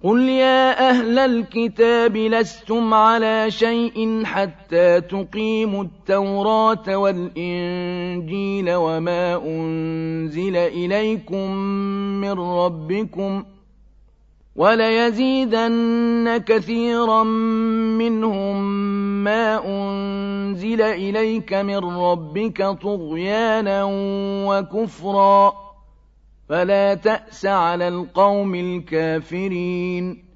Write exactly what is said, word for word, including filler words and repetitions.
قل يا أهل الكتاب لستم على شيء حتى تقيموا التوراة والإنجيل وما أنزل إليكم من ربكم وليزيدن كثيرا منهم ما أنزل إليك من ربك طغيانا وكفرا فلا تأس على القوم الكافرين